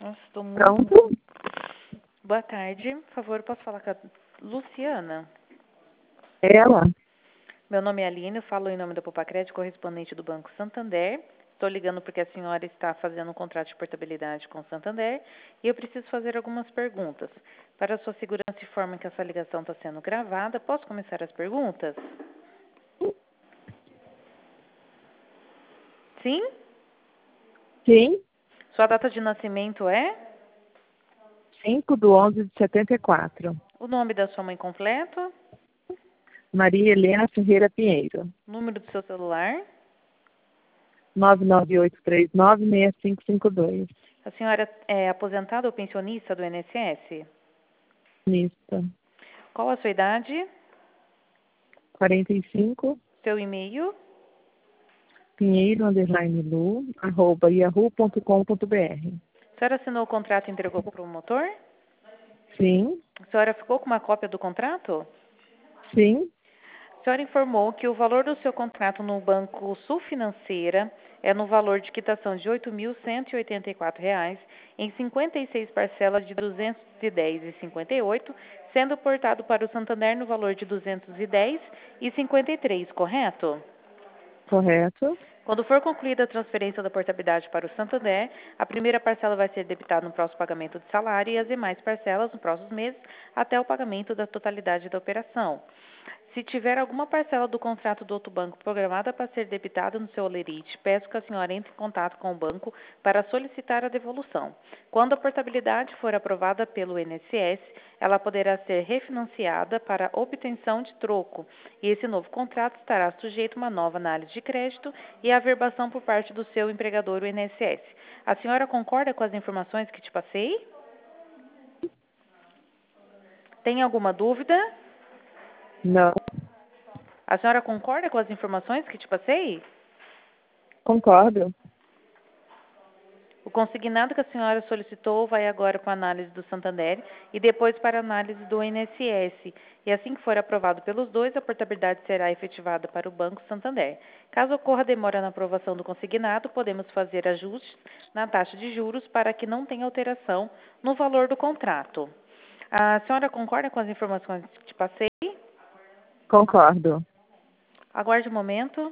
Nossa, estou muito... Pronto? Boa tarde. Por favor, posso falar com a Luciana? Ela? Meu nome é Aline, eu falo em nome da Popacred, correspondente do Banco Santander. Estou ligando porque a senhora está fazendo um contrato de portabilidade com o Santander e eu preciso fazer algumas perguntas. Para a sua segurança, informe que essa ligação está sendo gravada. Posso começar as perguntas? Sim? Sim. Sua data de nascimento é? 5/11/74. O nome da sua mãe completo? Maria Helena Ferreira Pinheiro. Número do seu celular? 998396552. A senhora é aposentada ou pensionista do INSS? Mista. Qual a sua idade? 45. Seu e-mail? Pinheiro_Lu@yahoo.com.br. A senhora assinou o contrato e entregou para o promotor? Sim. A senhora ficou com uma cópia do contrato? Sim. A senhora informou que o valor do seu contrato no Banco Sul Financeira é no valor de quitação de R$ 8.184, em 56 parcelas de R$ 210,58, sendo portado para o Santander no valor de R$ 210,53, correto? Correto. Quando for concluída a transferência da portabilidade para o Santander, a primeira parcela vai ser debitada no próximo pagamento de salário e as demais parcelas nos próximos meses até o pagamento da totalidade da operação. Se tiver alguma parcela do contrato do outro banco programada para ser debitada no seu holerite, peço que a senhora entre em contato com o banco para solicitar a devolução. Quando a portabilidade for aprovada pelo INSS, ela poderá ser refinanciada para obtenção de troco, e esse novo contrato estará sujeito a uma nova análise de crédito e averbação por parte do seu empregador, o INSS. A senhora concorda com as informações que te passei? Tem alguma dúvida? Não. A senhora concorda com as informações que te passei? Concordo. O consignado que a senhora solicitou vai agora para a análise do Santander e depois para a análise do INSS. E assim que for aprovado pelos dois, a portabilidade será efetivada para o Banco Santander. Caso ocorra demora na aprovação do consignado, podemos fazer ajustes na taxa de juros para que não tenha alteração no valor do contrato. A senhora concorda com as informações que te passei? Concordo. Aguarde um momento.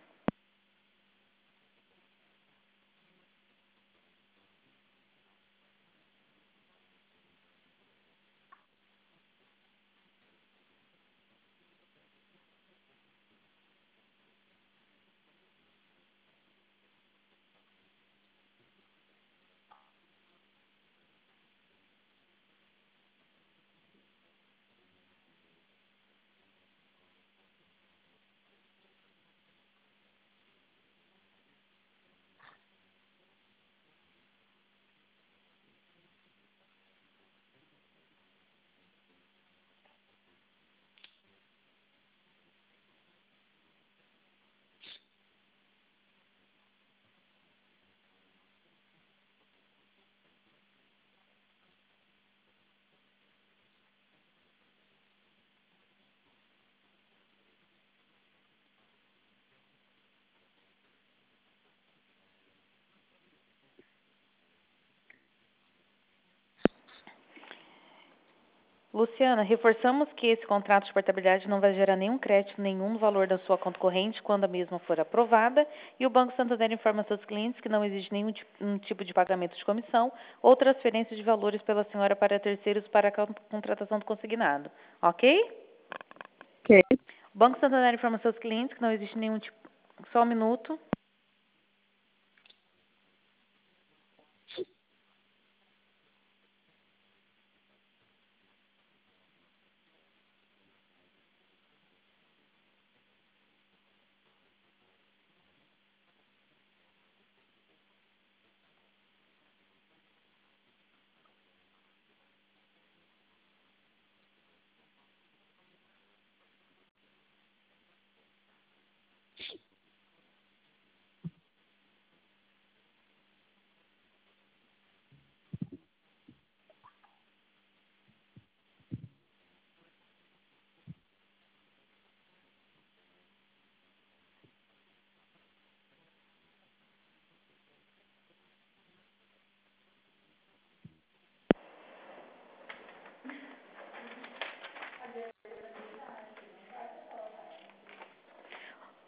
Luciana, reforçamos que esse contrato de portabilidade não vai gerar nenhum crédito, nenhum valor da sua conta corrente quando a mesma for aprovada, e o Banco Santander informa seus clientes que não existe nenhum tipo de pagamento de comissão ou transferência de valores pela senhora para terceiros para a contratação do consignado. Ok? Ok. O Banco Santander informa seus clientes que não existe nenhum tipo... Só um minuto.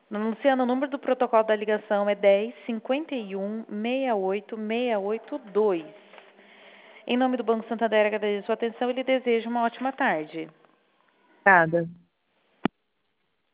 Anunciando o número do protocolo da ligação é 10-51-68-682. Em nome do Banco Santander, agradeço a sua atenção e lhe desejo uma ótima tarde. Nada.